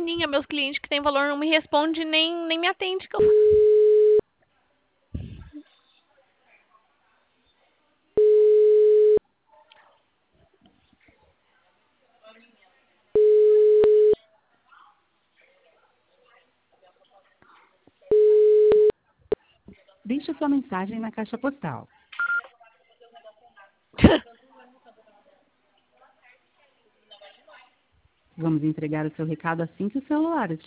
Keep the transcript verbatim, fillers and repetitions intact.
maquininha. Meus clientes que têm valor não me respondem nem, nem me atendem. Que eu... Deixe sua mensagem na caixa postal. Vamos entregar o seu recado assim que o celular